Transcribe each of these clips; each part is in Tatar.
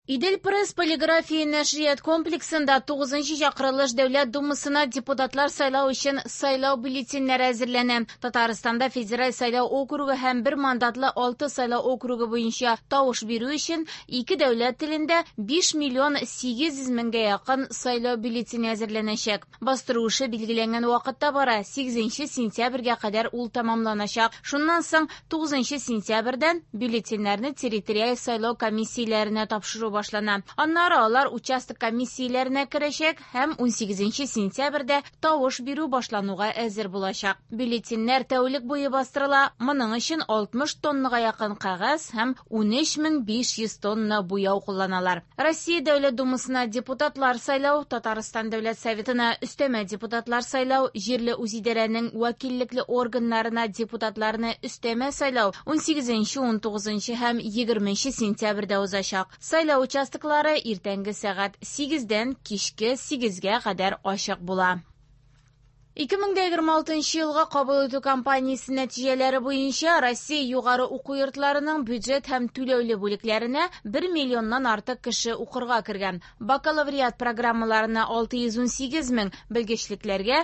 Идел пресс полиграфия нәшрият комплексында 9-нчы чакырылыш Дәүләт Думасына депутатлар сайлау өчен сайлау бюллетеннәре әзерләнә. Татарстанда федераль сайлау округы һәм бер мандатлы 6 сайлау округы буенча тавыш бирү өчен 2 дәүләт телендә 5 миллион 800 меңгә якын сайлау бюллетене әзерләнәчәк. Бастыру эше билгеләнгән вакытта бара 8 сентябрьгә кадәр ул тамамланачак. Шуннан соң 9 сентябрьдән бюллетеннәрне территориаль сайлау комиссияләренә тапшыру башлана. Аннары алар участок комиссияләренә керәчәк һәм 18 сентябрьдә тавыш бирү башлануга әзер булачак. Бюллетеннәр тәүлек буе бастырыла. Моның өчен 60 тоннага якын кагаз һәм 13500 тонна буяу кулланалар. Россия Дәүләт Думасына депутатлар сайлау, Татарстан Дәүләт Советына өстәмә депутатлар сайлау, җирле үзидарәнең вәкиллекле органнарына депутатларны өстәмә сайлау 18, 19 һәм 20 сентябрьдә узачак. Сайлау участоклары иртәнге сәгать 8-дән кичке 8-гә кадәр ачык була. 2026 елга кабул итү кампаниясе нәтиҗәләре буенча Россия югары уку йортларының бюджет һәм түләүле бүлекләренә 1 миллионнан артык кеше укырга кергән. Бакалавриат программаларына 618 мең, белгечлекләргә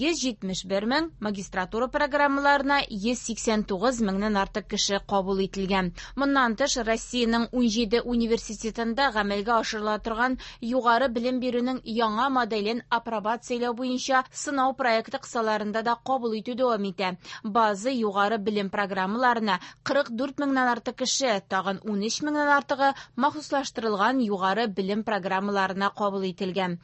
171 мең, магистратура программаларына 189 меңнән артык кеше кабул ителгән. Моннан тыш, Россиянең 17 университетында гамәлгә ашырыла торган югары белем бирүнең яңа моделен апробациялау буенча сынау проекты кысаларында да кабул итү дәвам итә. Базы югары белем программаларына 44 меңнән артык кеше, тагын 13 меңнән артыгы махсуслаштырылган югары белем программаларына кабул ителгән.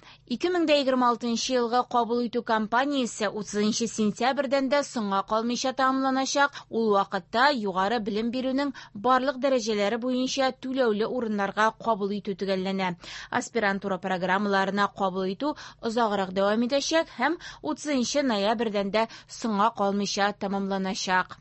2026 елга кабул итү кампаниясе 30 сентябрьдән дә соңга калмыйча тамамланачак. Ул вакытта югары белем бирүнең барлык дәрәҗәләре буенча түләүле урыннарга кабул итү төгәлләнә. Аспирантура программаларына кабул итү озаграк дәвам итәчәк һәм 30 ноябрьдән дә соңга калмыйча тамамланачак.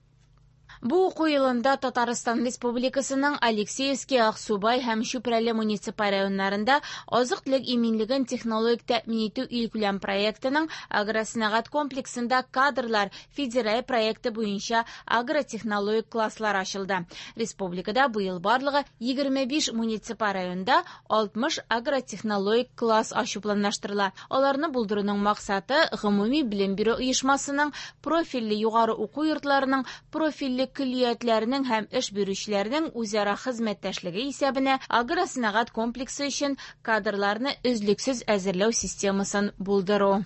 Бу уку елында Татарстан Республикасының Алексеевский, Аксубай һәм Чүпрәле муниципаль районнарында азык-төлек иминлеген технологик тәэмин итү илкүләм проектының агросәнәгать комплексында кадрлар федераль проекты буенча агротехнологик класслар ачылды. Республикада бу ел барлыгы 25 муниципаль районда 60 агротехнологик класс ачу планлаштырыла. Аларны булдыруның максаты гомуми белем бирү оешмасының, профильле югары уку йортларының профильле көллиятләренең һәм эш бирүчеләрнең үзара хезмәттәшлеге исәбенә агросәнәгать комплексы өчен кадрларны өзлексез әзерләү системасын булдыру.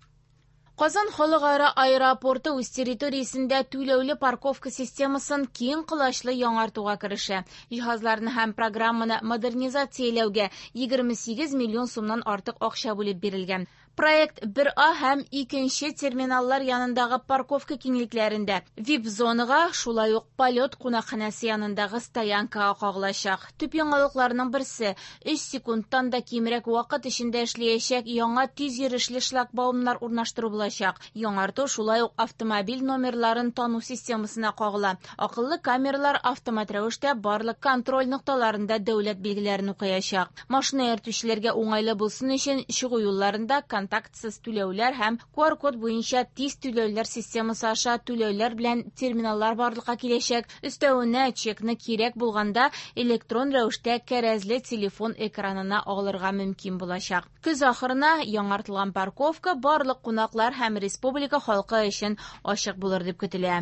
Казан халыкара аэропорты үз территориясендә түләүле парковка системасын киң кылачлы яңартуга керешә. Җиһазларны һәм программаны модернизацияләүгә 28 миллион сумнан артык акча бүлеп бирелгән. Проект 1А һәм 2 терминаллар янындагы парковка киңлекләрендә VIP-зонага, шулай ук полет кунакханәсе янындагы стоянкага кагылачак. Төп яңалыкларның берсе 3 секундтан да кимрәк вакыт эчендә эшләячәк яңа тиз йөрешле шлагбаумнар урнаштыру булачак. Яңарту шулай ук автомобиль номерларын тану системасына кагыла. Акыллы камералар автомат рәвештә барлык контроль нокталарында дәүләт билгеләрен укыячак. Машина йөртүчеләргә уңайлы булсын өчен чыгу юлларында контактсыз түләүләр һәм QR-код буенча тиз түләүләр системасы аша түләүләр белән терминаллар барлыкка киләчәк. Өстәвенә чекны кирәк булганда электрон рәвештә кәрәзле телефон экранына алырга мөмкин булачак. Көз ахырына яңартылган парковка барлык кунаклар һәм республика халкы өчен ачык булыр дип көтелә.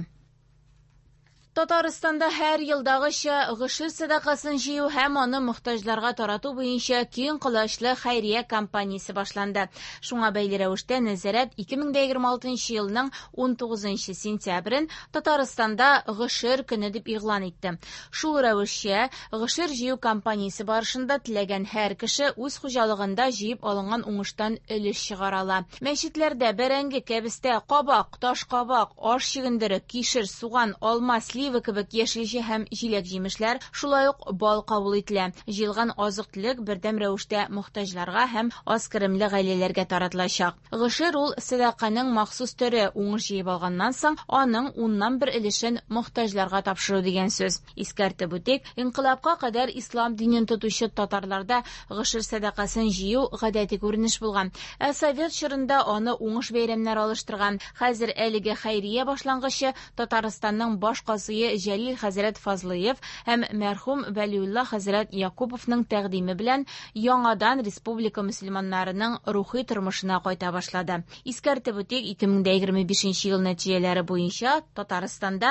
Татарстанда һәр елдагыча гышыр садакасын җыю һәм аны мохтаҗларга тарату буенча киң кылачлы хәйрия кампаниясе башланды. Шуңа бәйле рәвештә нәзарәт 2026 елның 19 сентябрен Татарстанда гышыр көне дип игълан итте. Шул рәвешчә гышыр җыю кампаниясе барышында теләгән һәр кеше үз хуҗалыгында җыеп алынган уңыштан өлеш чыгара ала. Мәчетләрдә бәрәңге, кәбестә, кабак, таш кабак, аш чигендере, кишер, суган, алма, кебек яшелчә һәм җиләк җимешләр, шулай ук бал кабул ителә. Җыелган азык-төлек бердәм рәвештә мохтаҗларга һәм аз керемле гаиләләргә таратылачак. Гышыр ул садаканың махсус төре. Уңыш җыеп алганнан соң аның 10ннан 1 өлешен мохтаҗларга тапшыру дигән сүз. Искәртеп үтик, инкыйлабка кадәр ислам динен тотучы татарларда гышыр садакасын җыю гадәти күренеш булган. Ә совет чорында аны уңыш бәйрәмнәре алыштырган. Хәзер әлеге хәйрия башлангычы Татарстанның баш казый мөфтие Җәлил хәзрәт Фазлыев һәм мәрхүм Вәлиулла хәзрәт Якуповның тәкъдиме белән яңадан республика мөселманнарының рухи тормышына кайта башлады. Искәртеп үтик, 2025 ел нәтиҗәләре буенча Татарстанда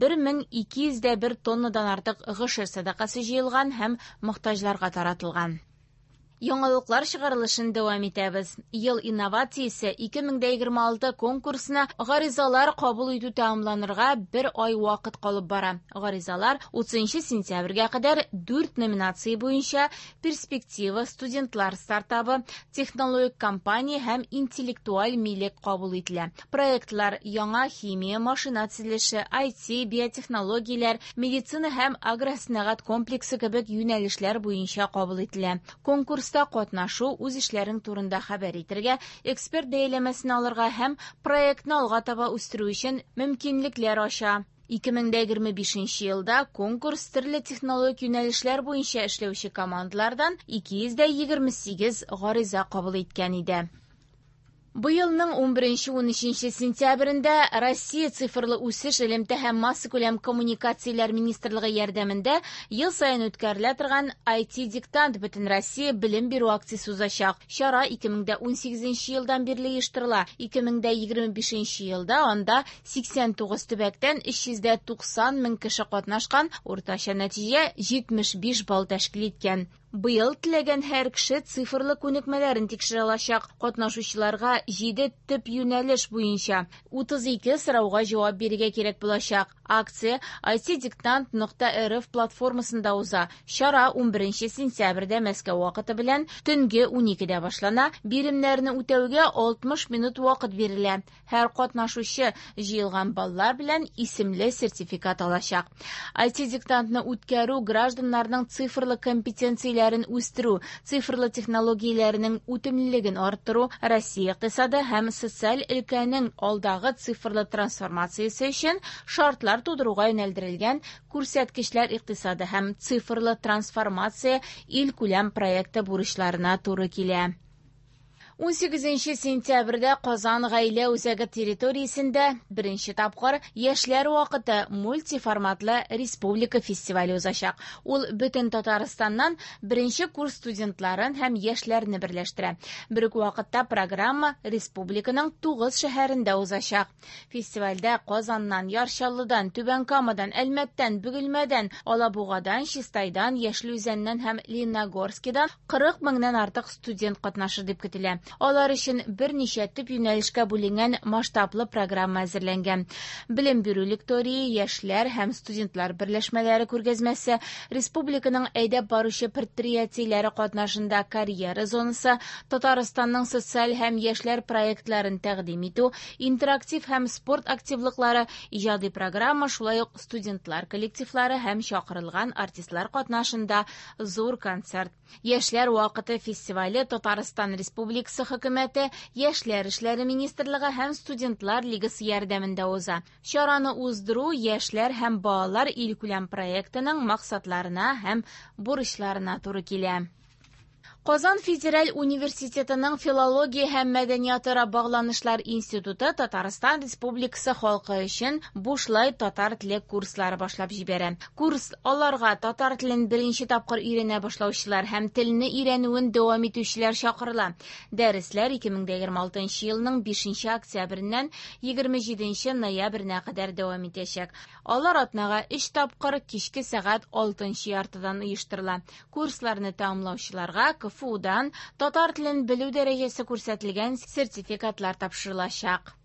1201 тоннадан артык гышыр садакасы җыелган һәм мохтаҗларга таратылган. Яңалыклар чыгарылышын дәвам итәбез. Ел инновациясе 2026 конкурсына гаризалар кабул итү тәмамланырга 1 ай вакыт калып бара. Гаризалар 30 сентябрьгә кадәр 4 номинация буенча перспектива, студентлар стартабы, технологик компания һәм интеллектуаль милек кабул ителә. Проектлар яңа химия, машина төзелеше, IT, биотехнологияләр, медицина һәм агросәнәгать комплексы кебек юнәлешләр буенча кабул ителә. Конкурста катнашу, үз эшләрең турында хәбәр итәргә, эксперт бәяләмәсен алырга һәм проектны алга таба үстерү өчен мөмкинлекләр ача. 2025 елда конкурс төрле технологик юнәлешләр буенча эшләүче командалардан 228 гариза кабул иткән иде. Бу елның 11-13 сентябрендә Россия цифрлы үсеш, элемтә һәм масса күләм коммуникацияләр министрлыгы ярдәмендә ел саен үткәрелә торган IT-диктант бөтен Россия белем бирү акциясе узачак. Чара 2018 елдан бирле оештырыла. 2025 елда анда 89 төбәктән 390 мең кеше катнашкан, уртача нәтиҗә 75 балл тәшкил иткән. Быел теләгән һәр кеше цифрлы күнекмәләрен тикшерә алачак. Катнашучыларга 7 төп юнәлеш буенча 32 сорауга җавап бирергә кирәк булачак. Акция itdiktant.rf платформасында уза. Чара 11 сентябрьдә Мәскәү вакыты белән төнге 12дә башлана. Биремнәрне үтәүгә 60 минут вакыт бирелә. Һәр катнашучы җыелган баллар белән исемле сертификат алачак. IT-диктантны үткәрү гражданнарның цифрлы компетенцияләрен үстерү, цифрлы технологияләрнең үтемлелеген арттыру, Россия икътисады һәм социаль өлкәнең алдагы цифрлы трансформациясе өчен шартлар тудыруга юнәлдерелгән күрсәткечләр икътисады һәм цифрлы трансформация ил күләм проекты бурычларына туры килә. 18 сентябрьдә Казан гаилә үзәге территориясендә беренче тапкыр яшьләр вакыты мультиформатлы республика фестивале узачак. Ул бөтен Татарстаннан беренче курс студентларын һәм яшьләрне берләштерә. Бер үк вакытта программа республиканың 9 шәһәрендә узачак. Фестивальдә Казаннан, Ярчаллыдан, Түбәнкамадан, Әлмәттән, Бөгелмәдән, Алабугадан, Чистайдан, Яшьлүзәннән һәм Лениногорскидан 40 меңнән артык студент катнашыр дип көтелә. Алар өчен берничә төп юнәлешкә бүленгән масштаблы программа әзерләнгән. Белем бирү лектории, яшьләр һәм студентлар берләшмәләре күргәзмәсе, республиканың әйдәп баручы предприятиеләре катнашында карьера зонасы, Татарстанның социаль һәм яшьләр проектларын тәкъдим итү, интерактив һәм спорт активлыклары, иҗади программа, шулай ук студентлар коллективлары һәм чакырылган артистлар катнашында зур концерт. Яшьләр вакыты фестивале Татарстан Республикасы Хөкүмәте, Яшьләр эшләре министрлыгы һәм студентлар лигасы ярдәмендә уза. Чараны уздыру яшьләр һәм балалар илкүләм проектының максатларына һәм бурычларына туры килә. Казан Федераль университетының филология һәм мәдәнияты багланышлар институты Татарстан Республикасы халкы өчен бушлай татар теле курслары башлап җибәрә. Курс аларга татар телен беренче тапкыр өйрәнә башлаучылар һәм телне өйрәнүен дәвам итүчеләр чакырыла. Дәресләр 2026 елның 5 октябреннән 27 ноябренә кадәр дәвам итәчәк. Алар атнага 3 тапкыр кичке сәгать 6 яртыдан оештырыла. Курсларны тәмамлаучыларга КФУдан татар телен белү дәрәҗәсе күрсәтелгән сертификатлар тапшырылачак.